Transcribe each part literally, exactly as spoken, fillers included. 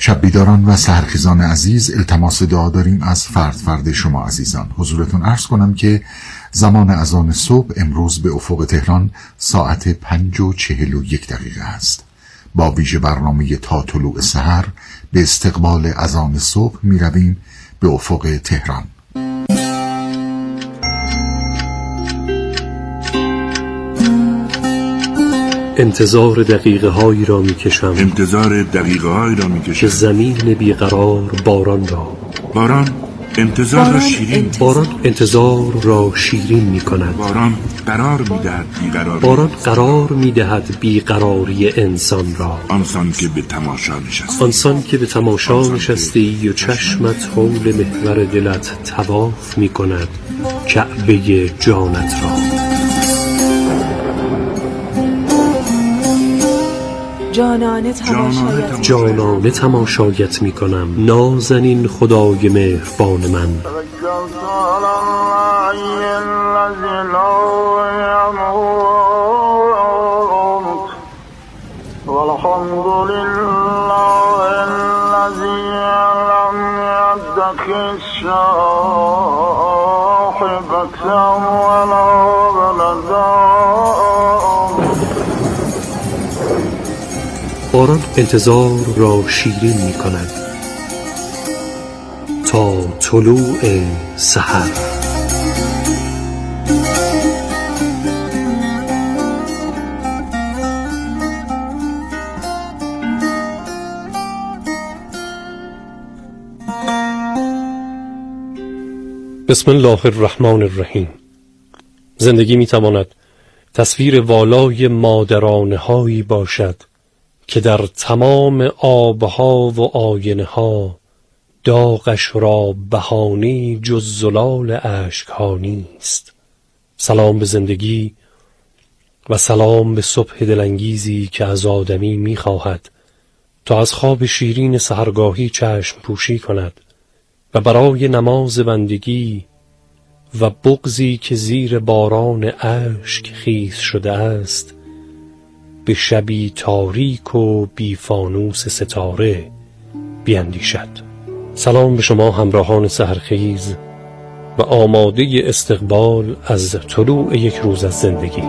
شب بیداران و سحرخیزان عزیز، التماس دعا داریم از فرد فرد شما عزیزان. حضورتون عرض کنم که زمان اذان صبح امروز به افق تهران ساعت پنج و چهل و یک دقیقه است. با ویژه برنامه تا طلوع سحر به استقبال اذان صبح می رویم به افق تهران. انتظار دقیقه هایی را می کشم انتظار دقیقه هایی را می کشم که زمین بیقرار باران را باران انتظار را شیرین باران انتظار را شیرین می کند. باران قرار می دهد بیقراری باران قرار می دهد بیقراری انسان را. آنسان که به تماشا نشستی آنسان که به تماشا نشستی و چشمت حول محور دلت طواف می کند کعبه جانت را. جانانه تماشایت جانانه تماشایت می کنم، نازنین خدای مهربان من. باران انتظار را شیرین می کند تا طلوع سحر. بسم الله الرحمن الرحیم. زندگی می تواند تصویر والای مادرانه هایی باشد که در تمام آبها و آینه ها داغش را بهانه‌ای جز زلال اشک‌ها نیست. سلام به زندگی و سلام به صبح دلانگیزی که از آدمی می‌خواهد تا از خواب شیرین سحرگاهی چشم پوشی کند و برای نماز بندگی و بغضی که زیر باران اشک خیس شده است به شبی تاریک و بی فانوس ستاره بیندیشد. سلام به شما همراهان سحرخیز و آماده استقبال از طلوع یک روز از زندگی.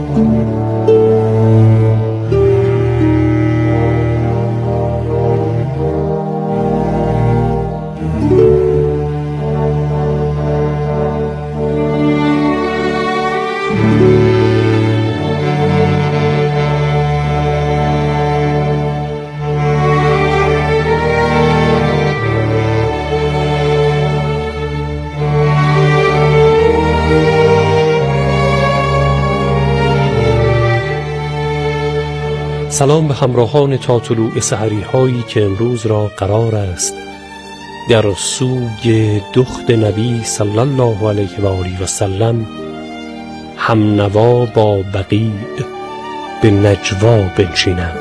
سلام به همراهان تا طلوع سحری هایی که امروز را قرار است در سوی دخت نبی صلی الله علیه و آله و سلم هم نوا با بقیع به نجوا بنشینند.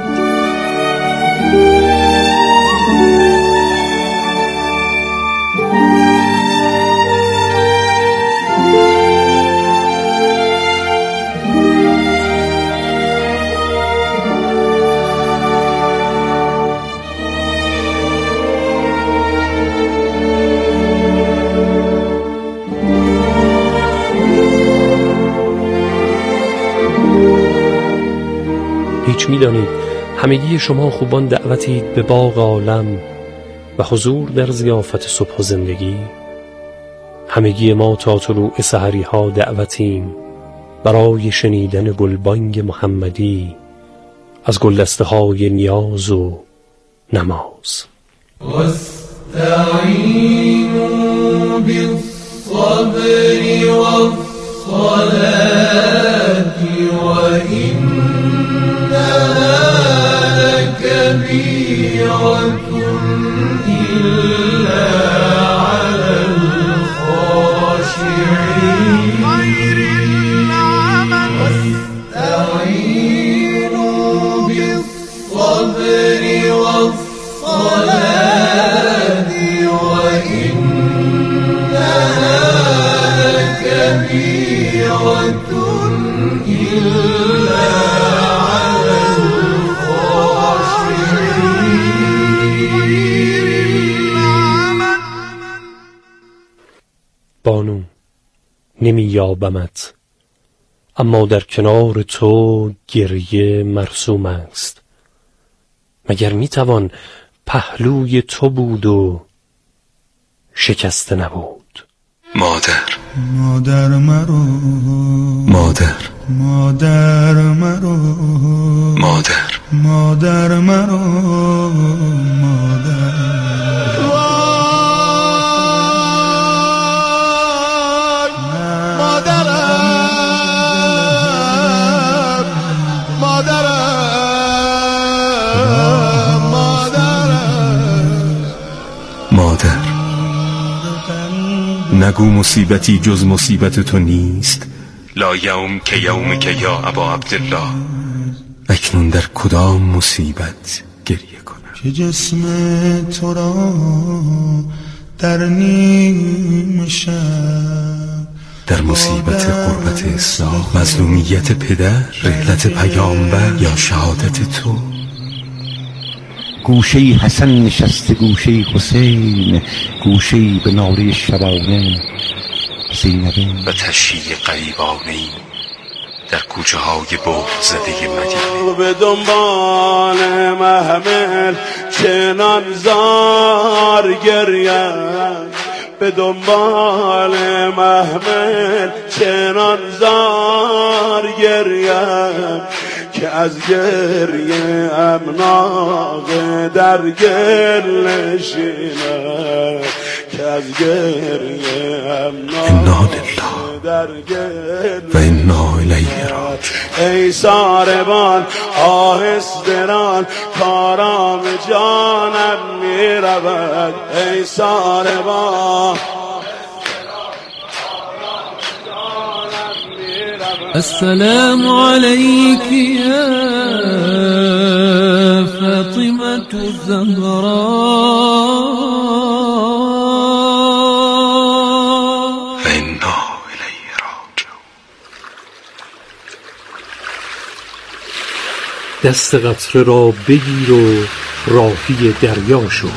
هیچ می‌دانید همگی شما خوبان دعوتید به باغ عالم و حضور در ضیافت صبح و زندگی. همگی ما تا طلوع سحری ها دعوتیم برای شنیدن گلبانگ محمدی از گلدسته های نیاز و نماز. واستعینوا بالصبر والصلاة وإنها لكبيرة إلا على الخاشعين. واستعينوا بالصبر والصلاة وإنها لكبيرة إلا على الخاشعين. بانو نمی یابمت، اما در کنار تو گریه مرسوم است. مگر می توان پهلوی تو بود و شکسته نبود؟ مادر مادر مرو، مادر مادر مرو، مادر مادر مرو، مادر مادر، نگو مصیبتی جز مصیبت تو نیست. لا یوم که یوم که یا ابا عبدالله. اکنون در کدام مصیبت گریه کنم که جسم تو را در نیم شب، در مصیبت غربت اسلام، مظلومیت پدر، رحلت پیامبر یا شهادت تو. گوشه حسن نشسته گوشه حسین، گوشه به ناله شبانه زینبین و تشییع غریبانه در کوچه های بهت زده مدینه. به دنبال محمل چنان زار گریم، به دنبال محمل چنان زار گریم که از گریه امناغ در گل نشینم، که از گریه امناغ در گل و انا الیه راجعون. ای ساربان آهستران کارام جانم می رود، ای ساربان السلام عليك يا فاطمة الزهراء فإنا إليه راجعون. دست قطره را بگیر و راهی دریا شو.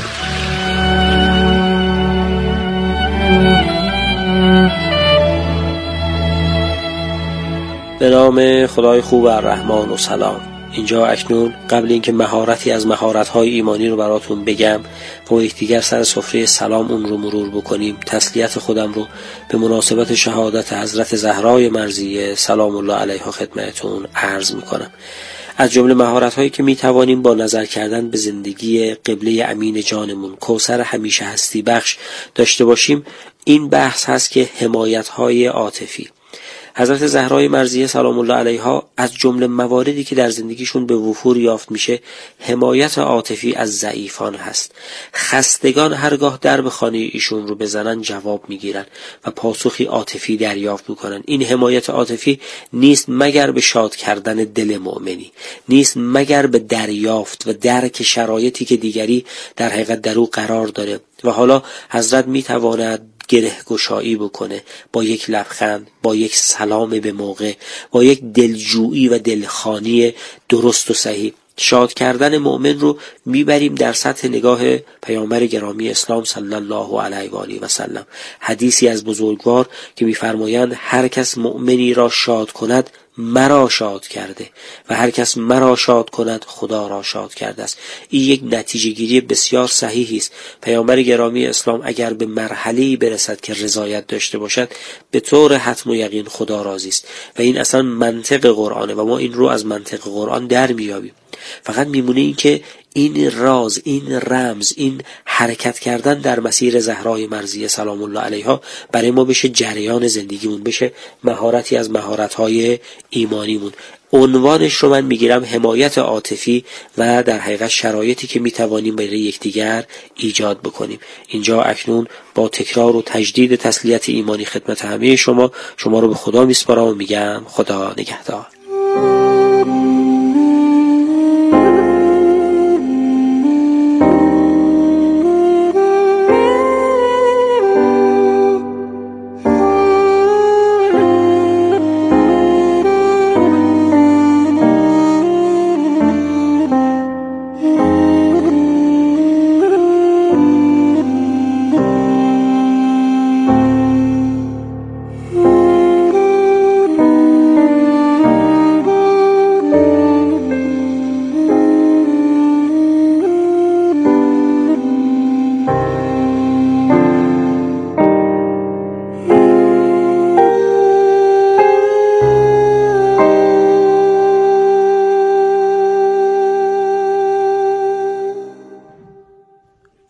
به نام خدای خوب الرحمن و سلام. اینجا اکنون قبل اینکه مهارتی از مهارت‌های ایمانی رو براتون بگم و با یکدیگر سر سفره سلام اون رو مرور بکنیم، تسلیت خودم رو به مناسبت شهادت حضرت زهرای مرضیه سلام الله علیها خدمتتون عرض میکنم. از جمله مهارت‌هایی که میتوانیم با نظر کردن به زندگی قبله امین جانمون کوثر همیشه هستی بخش داشته باشیم، این بحث هست که حمایت‌های عاطفی. حضرت زهرای مرضیه سلام الله علیها از جمله مواردی که در زندگیشون به وفور یافت میشه حمایت عاطفی از ضعیفان هست. خستگان هرگاه درب خانه ایشون رو بزنن جواب میگیرن و پاسخی عاطفی دریافت میکنن. این حمایت عاطفی نیست مگر به شاد کردن دل مؤمنی، نیست مگر به دریافت و درک شرایطی که دیگری در حقیقت در او قرار داره و حالا حضرت میتواند گره گشایی بکنه با یک لبخند، با یک سلام به موقع، با یک دلجویی و دلخوانی درست و صحیح. شاد کردن مؤمن رو میبریم در سطح نگاه پیامبر گرامی اسلام صلی الله علیه و آله و سلم. حدیثی از بزرگوار که میفرمایند هر کس مؤمنی را شاد کند مرا شاد کرده و هر کس مرا شاد کند خدا را شاد کرده است. این یک نتیجه گیری بسیار صحیحی است. پیامبر گرامی اسلام اگر به مرحله‌ای برسد که رضایت داشته باشد به طور حتم و یقین خدا راضی است و این اصلا منطق قرآنه و ما این رو از منطق قرآن در میابیم. فقط میمونه این که این راز، این رمز، این حرکت کردن در مسیر زهرای مرضیه سلام الله علیها برای ما بشه جریان زندگیمون، بشه مهارتی از مهارت‌های ایمانیمون. عنوانش رو من میگیرم حمایت عاطفی و در حقیقت شرایطی که میتوانیم برای یکدیگر ایجاد بکنیم. اینجا اکنون با تکرار و تجدید تسلیت ایمانی خدمت همه شما شما رو به خدا میسپارم و میگم خدا نگهدار.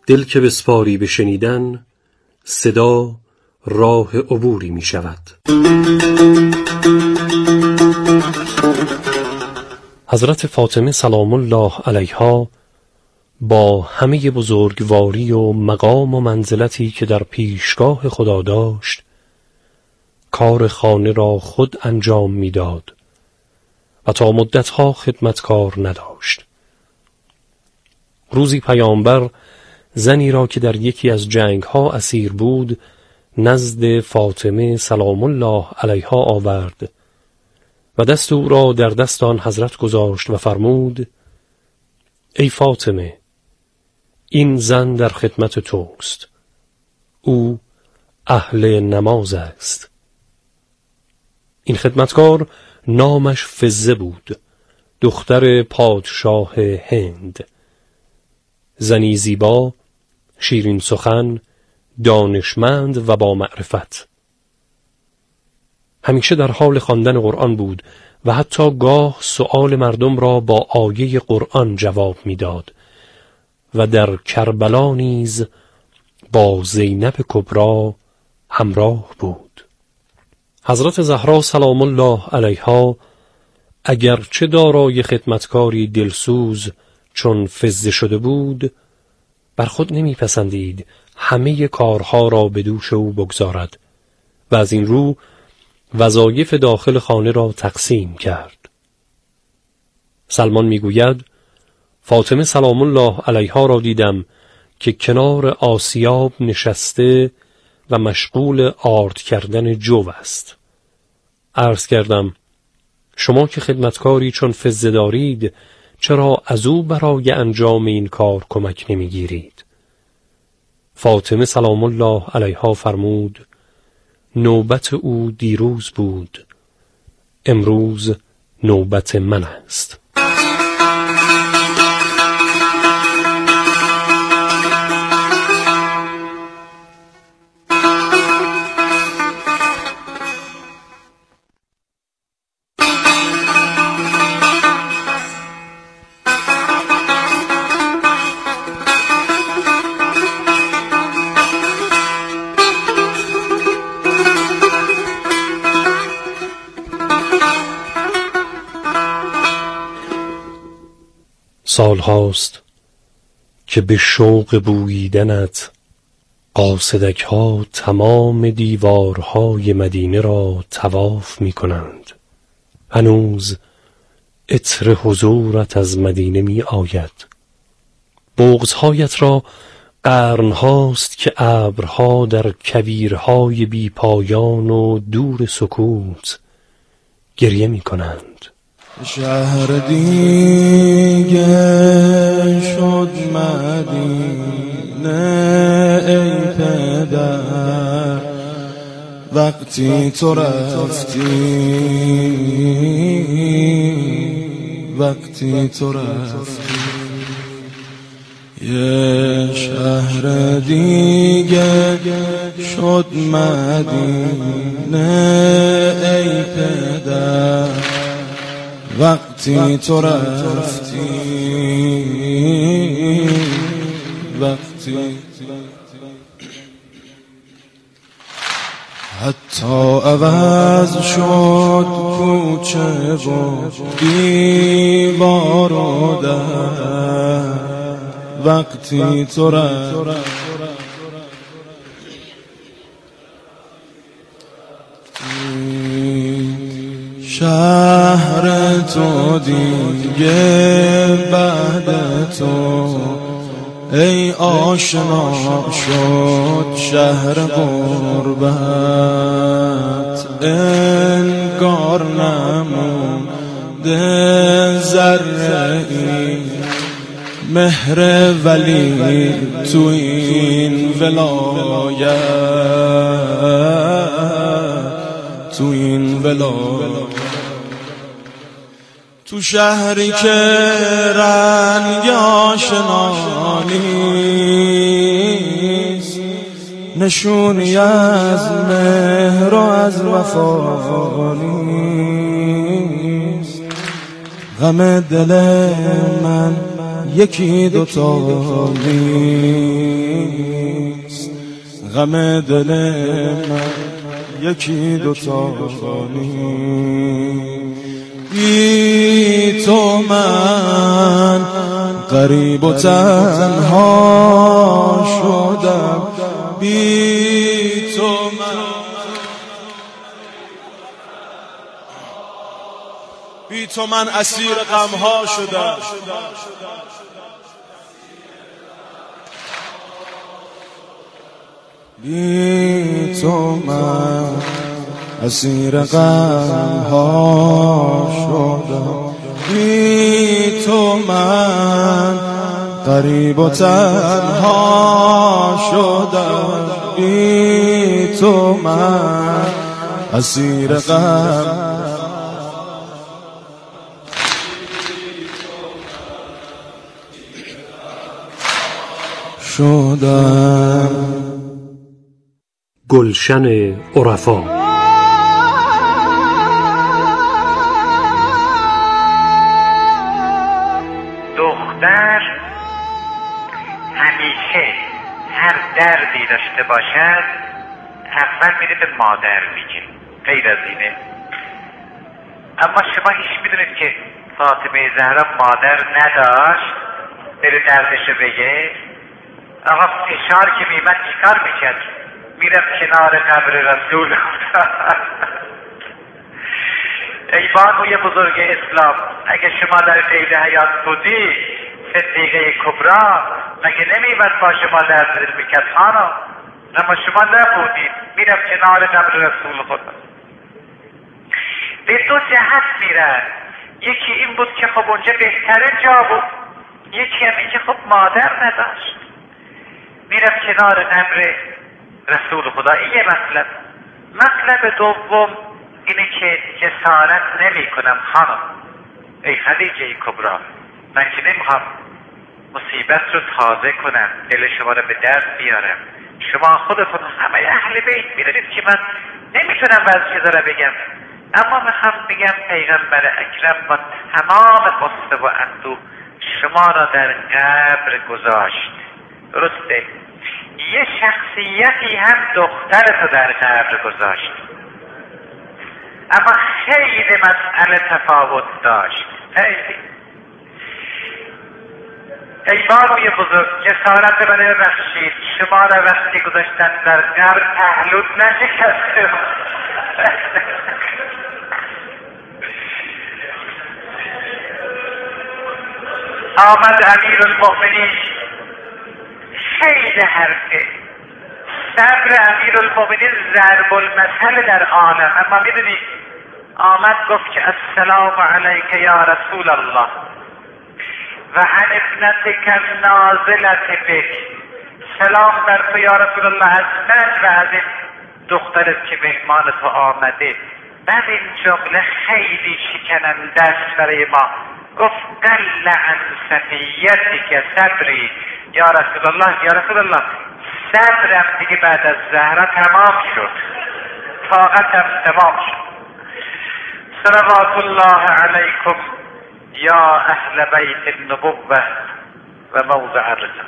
دل که بسپاری به شنیدن، صدا راه عبوری می شود. حضرت فاطمه سلام الله علیها با همه بزرگواری و مقام و منزلتی که در پیشگاه خدا داشت، کار خانه را خود انجام میداد و تا مدتها خدمتکار نداشت. روزی پیامبر زنی را که در یکی از جنگها اسیر بود نزد فاطمه سلام الله علیها آورد و دست او را در دست آن حضرت گذاشت و فرمود: ای فاطمه، این زن در خدمت توست، او اهل نماز است. این خدمتکار نامش فزه بود، دختر پادشاه هند، زنی زیبا، شیرین سخن، دانشمند و با معرفت. همیشه در حال خواندن قرآن بود و حتی گاه سؤال مردم را با آیه قرآن جواب میداد و در کربلا نیز با زینب کبری همراه بود. حضرت زهرا سلام الله علیها اگرچه دارای خدمتکاری دلسوز چون فزه شده بود، بر خود نمیپسندید همه کارها را به دوش او بگذارد و از این رو وظایف داخل خانه را تقسیم کرد. سلمان میگوید: فاطمه سلام الله علیها را دیدم که کنار آسیاب نشسته و مشغول آرد کردن جو است. عرض کردم: شما که خدمتکاری چون فزه دارید، چرا از او برای انجام این کار کمک نمیگیرید؟ فاطمه سلام الله علیها فرمود: نوبت او دیروز بود، امروز نوبت من است. سال هاست که به شوق بوییدنت قاصدک ها تمام دیوارهای مدینه را طواف می کنند. هنوز عطر حضورت از مدینه می آید. بغضهایت را قرن هاست که ابرها در کویرهای بی پایان و دور سکوت گریه می کنند. شهر دیگه شد مدینه ای پدر، وقتی تو رفتی، وقتی تو رفتی. یه شهر دیگه شد مدینه ای پدر، وقتی تو رفتی، وقتی حتی عوض شد کوچه و دیوار و در، وقتی تو رفتی. شهر تو دیگه بعد تو ای آشنا شد شهر غربت، انگار نمونده ذره ای مهر ولی تو این ولایت، تو این ولایت. تو شهری که رنگ آشنا نیست، نشونی از مهر و از وفا نیست، غم دل من یکی دوتا نیست، غم دل من یکی دوتا نیست. بی تو من غریب و تنها شدم، بی تو من بی تو من اسیر غمها شدم. بی تو من اسیر غمها شدم، بی تو من غریب و تنها شدم، بی تو من اسیر غم شدم. گلشن عرفا. دختر همیشه هر دردی داشته باشد اول میره به مادر میگه، غیر از اینه. اما شما هیچ میدونید که فاطمه زهرا مادر نداشت بره دردشو بگه؟ آقا فشار که میمد چیکار میکرد؟ میرفت کنار قبر رسول خدا. ای بانوی بزرگ اسلام، اگه شما در قید حیات بودی، صدیقه کبرا مگه نمیمد با شما درد دل میکرد خانم؟ اما شما نبودید، میرفت کنار قبر رسول خدا. به دو جهت میرن، یکی این بود که خب اونجا بهترین جا بود، یکی هم این که خب مادر نداشت، میرفت کنار قبر رسول خدا. این یه مطلب. مطلب دوم اینه که جسارت نمی کنم خانم، ای خدیجه کبرا، من که نمیخوام مصیبت رو تازه کنم، دل شما رو به درد بیارم. شما خودتون همه اهل بیت میدونید که من نمیتونم بعض چیزا رو بگم، اما میخوام بگم پیغمبر اکرم با تمام قصه و اندوه شما را در قبر گذاشت. درسته؟ یه شخصیتی هم دخترتو در قبر گذاشت، اما خیلی مسئله تفاوت داشت. خیلی. ای بانوی بزرگ، جسارت منو ببخشید، شما را وقتی گذاشتن در قبر پهلوت نشکسته. آمد امیر المؤمنین، خیلی حرفه. صبر امیر المؤمنین ضرب المثل در عالم. اما میدونی آمد گفت که السلام علیک یا رسول الله و عن ابنتک نازلت بک، سلام بر تو یا رسول الله از من و از این دخترت که مهمان تو آمده. بعد این جمله خیلی شکننده است برای ما. گفت قل عن صفیتک صبری یا رسول الله، یا رسول الله صبرم دیگه بعد از زهرا تمام شد، طاقتم تمام شد. صلوات الله علیکم یا اهل بیت النبوة و موضع الرسالة.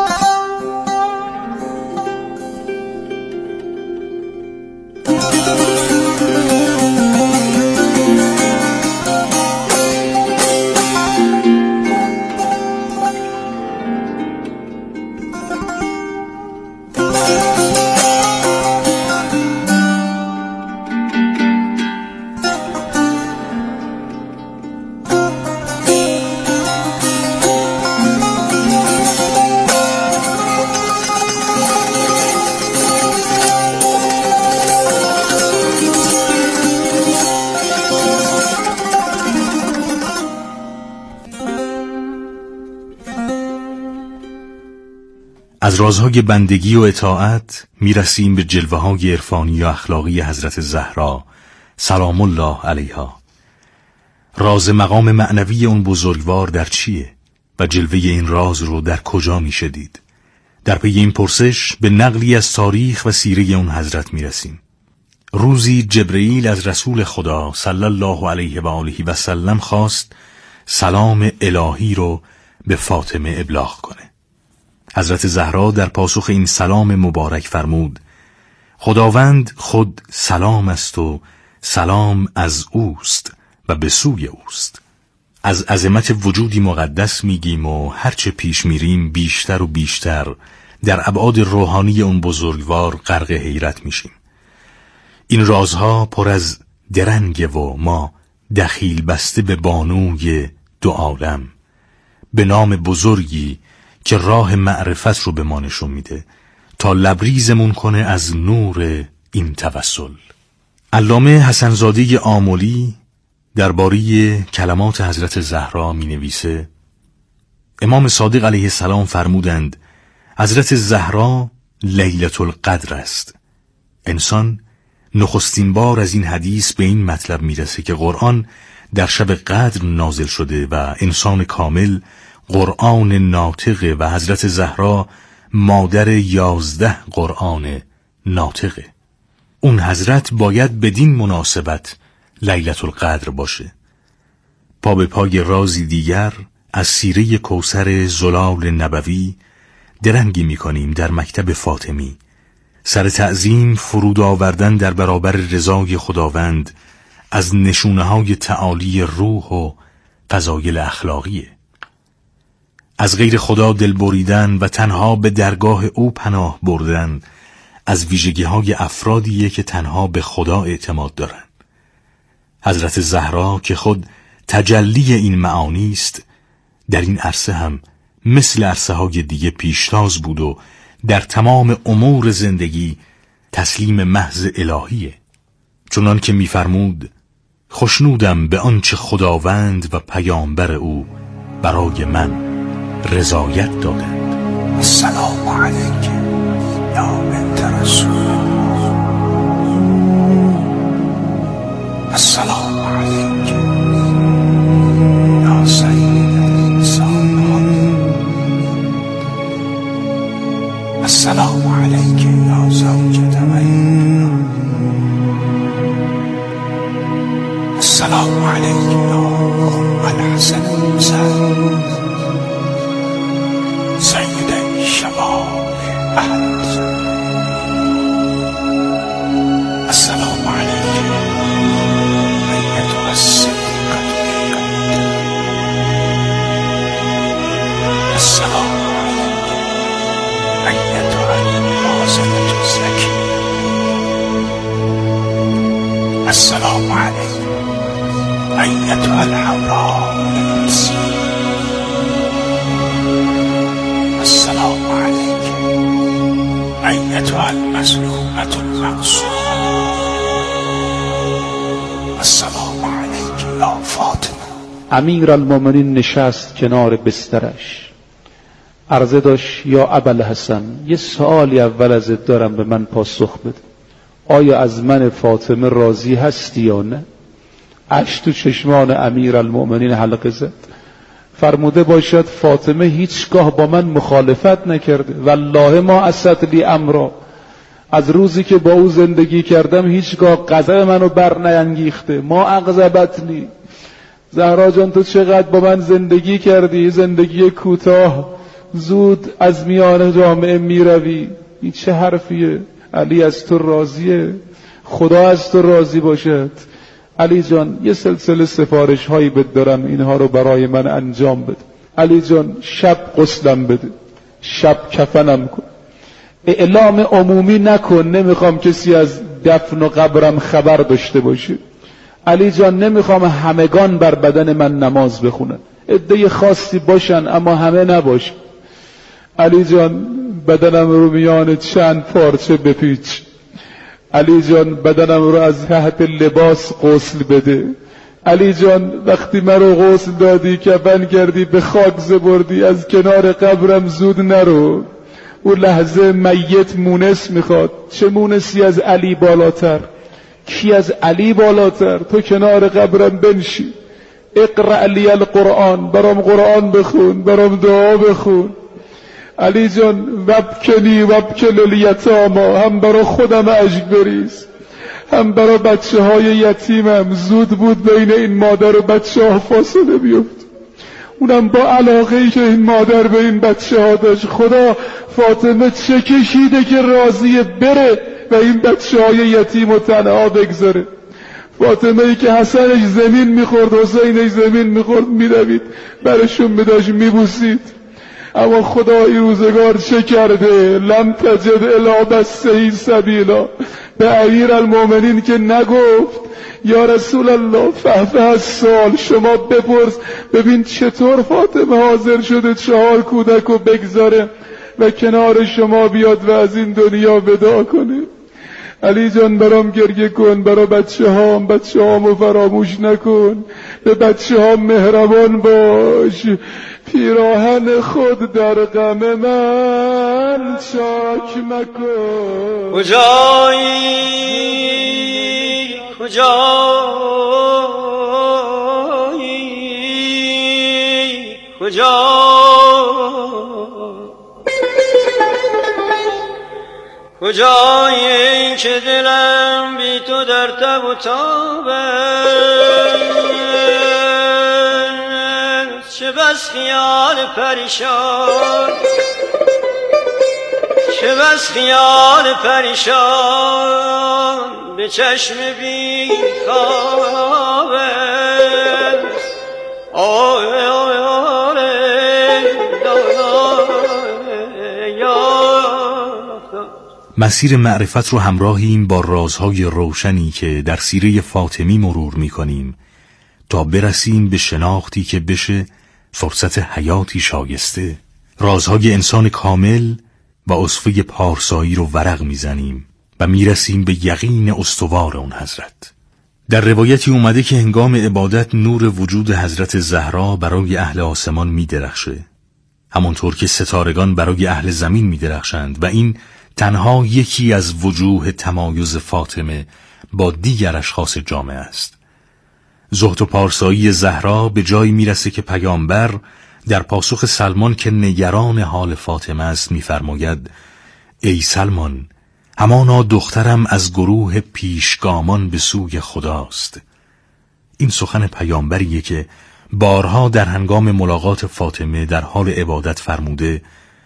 از رازهای بندگی و اطاعت میرسیم به جلوه های عرفانی و اخلاقی حضرت زهرا سلام الله علیها. راز مقام معنوی اون بزرگوار در چیه و جلوه این راز رو در کجا میشه دید؟ در پی این پرسش به نقلی از تاریخ و سیره اون حضرت میرسیم. روزی جبرئیل از رسول خدا صلی الله علیه و آله و سلم خواست سلام الهی رو به فاطمه ابلاغ کنه. حضرت زهرا در پاسخ این سلام مبارک فرمود: خداوند خود سلام است و سلام از اوست و به سوی اوست. از عظمت وجودی مقدس میگیم و هرچه پیش میریم بیشتر و بیشتر در ابعاد روحانی اون بزرگوار غرق حیرت میشیم. این رازها پر از درنگه و ما دخیل بسته به بانوی دو عالم، به نام بزرگی که راه معرفت رو به ما نشون میده تا لبریزمون کنه از نور این توسل. علامه حسنزاده آملی درباره کلمات حضرت زهرا می نویسه: امام صادق علیه السلام فرمودند حضرت زهرا لیلة القدر است. انسان نخستین بار از این حدیث به این مطلب میرسه که قرآن در شب قدر نازل شده و انسان کامل قرآن ناطقه و حضرت زهرا مادر یازده قرآن ناطقه. اون حضرت باید بدین مناسبت لیلة القدر باشه. پا به پای رازی دیگر از سیره کوثر زلال نبوی درنگی میکنیم در مکتب فاطمی. سر تعظیم فرود آوردن در برابر رضای خداوند از نشونه‌های تعالی روح و فضایل اخلاقیه. از غیر خدا دل بریدن و تنها به درگاه او پناه بردن از ویژگی‌های افرادیه که تنها به خدا اعتماد دارن. حضرت زهرا که خود تجلی این معانی است، در این عرصه هم مثل عرصه های دیگه پیشتاز بود و در تمام امور زندگی تسلیم محض الهیه. چنان که می‌فرمود: خوشنودم به آنچه خداوند و پیامبر او برای من رضایت دادند. السلام علیک یا بنت رسول. السلام علیک یا سید الانسان. السلام علیک یا زوجة من. السلام علیک یا ام الحسن الحسین سید شباب اهل. السلام علیک ایتها الصدیقة الجد. السلام علیک ایتها الناصحة الزکی. السلام علیک ایتها الحوراء الانسی. السلام علیک ایتها المظلومة المقصورة. السلام علیک یا فاطمه. امیرالمومنین نشست کنار بسترش، عرضه داشت: یا ابوالحسن، یه سوالی اول ازت دارم، به من پاسخ بده. آیا از من فاطمه راضی هستی یا نه؟ اشک تو چشمان امیرالمومنین حلقه زد. فرموده باشد فاطمه هیچگاه با من مخالفت نکرده. والله ما اسد لی امرا، از روزی که با او زندگی کردم هیچگاه غضب منو بر نینگیخته. ما اغضبتنی. زهرا جان تو چقدر با من زندگی کردی، زندگی کوتاه، زود از میان جامعه میروی. این چه حرفیه؟ علی از تو راضیه، خدا از تو راضی باشد. علی جان یه سلسله سفارش هایی بد دارم، اینها رو برای من انجام بده. علی جان شب غسلم بده، شب کفنم کن، اعلام عمومی نکن، نمیخوام کسی از دفن و قبرم خبر داشته باشه. علی جان نمیخوام همگان بر بدن من نماز بخونن، عده خاصی باشن اما همه نباشن. علی جان بدنم رو میان چند پارچه بپیچ. علی جان بدنم رو از تحت لباس غسل بده. علی جان وقتی من رو غسل دادی، کفن کردی، به خاک زبردی، از کنار قبرم زود نرو. اون لحظه میت مونس میخواد. چه مونسی از علی بالاتر؟ کی از علی بالاتر؟ تو کنار قبرم بنشی، اقرأ لی القرآن، برام قرآن بخون، برام دعا بخون. علی جان وبکنی وبکل الیتاما، هم برا خودم اشک بریز، هم برا بچه های یتیمم. زود بود بین این مادر و بچه ها فاصله بیفت. اونم با علاقه ای که این مادر به این بچه ها داشت. خدا فاطمه چه کشیده که راضیه بره و این بچه های یتیم و تنها بگذاره. فاطمه ای که حسنش زمین میخورد، حسینش زمین میخورد، میدوید برشون میداشت میبوسید. اما خدا این روزگار چه کرده؟ لم تجد الا بسهی سبیلا. به امیر المومنین که نگفت یا رسول الله فهفه از سال، شما بپرس ببین چطور فاطمه حاضر شده چهار کودک رو بگذاره و کنار شما بیاد و از این دنیا وداع کنه. علی جان برام گریه کن، برا بچه هام، بچه هامو فراموش نکن، به بچه هام مهربان باش. پیراهن خود در غم من چاک مکن. کجایی کجایی کجایی کجایی که دلم بی تو در تب و تابه، چه بس خیال پریشان، چه بس خیال پریشان به چشم بی خوابه. آه آه آه مسیر معرفت رو همراهیم با رازهای روشنی که در سیره فاطمی مرور می‌کنیم تا برسیم به شناختی که بشه فرصت حیاتی شایسته. رازهای انسان کامل و اصفه پارسایی رو ورق میزنیم و میرسیم به یقین استوار اون حضرت. در روایتی اومده که هنگام عبادت نور وجود حضرت زهرا برای اهل آسمان میدرخشه، همونطور که ستارگان برای اهل زمین میدرخشند، و این تنها یکی از وجوه تمایز فاطمه با دیگر اشخاص جامعه است. زهد و پارسایی زهرا به جایی میرسه که پیامبر در پاسخ سلمان که نگران حال فاطمه است میفرماید: ای سلمان، همانا دخترم از گروه پیشگامان به سوی خداست. این سخن پیامبریه که بارها در هنگام ملاقات فاطمه در حال عبادت فرموده: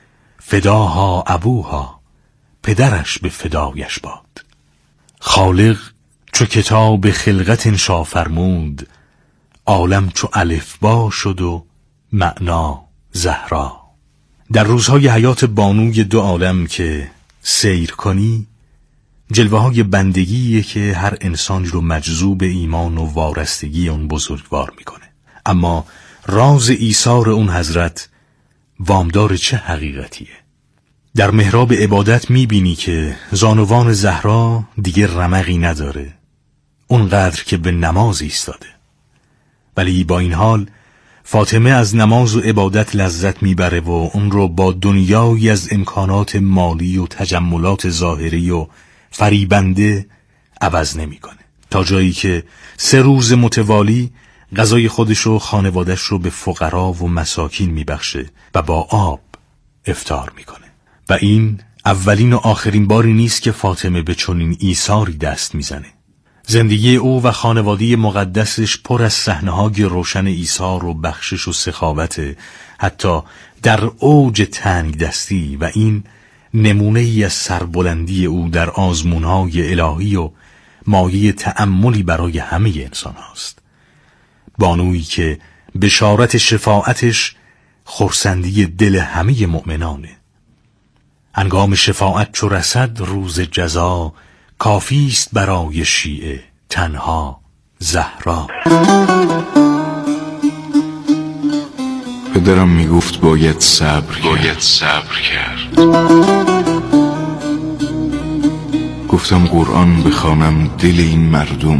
فداها ابوها، پدرش به فدایش باد. خالق چو کتاب خلقت انشا فرمود، عالم چو الفبا شد و معنا زهرا. در روزهای حیات بانوی دو عالم که سیر کنی، جلوه های بندگیه که هر انسانی رو مجذوب ایمان و وارستگی اون بزرگوار میکنه. اما راز ایثار اون حضرت وامدار چه حقیقتیه؟ در محراب عبادت میبینی که زانوان زهرا دیگه رمقی نداره، اونقدر که به نماز ایستاده. ولی با این حال فاطمه از نماز و عبادت لذت میبره و اون رو با دنیایی از امکانات مالی و تجملات ظاهری و فریبنده عوض نمیکنه، تا جایی که سه روز متوالی غذای خودش و خانوادش رو به فقرا و مساکین میبخشه و با آب افطار میکنه. و این اولین و آخرین باری نیست که فاطمه به چنین ایثاری دست میزنه. زندگی او و خانواده مقدسش پر از صحنه‌های روشن ایثار و بخشش و سخاوت، حتی در اوج تنگ دستی، و این نمونه ای از سربلندی او در آزمون‌های الهی و مایه تأملی برای همه انسان هاست. بانویی که بشارت شفاعتش خرسندی دل همه مؤمنانه. هنگام شفاعت چو رسد روز جزا، کافیست برای شیعه تنها زهرا. پدرم میگفت باید صبر باید صبر کرد. گفتم قرآن بخوانم دل این مردم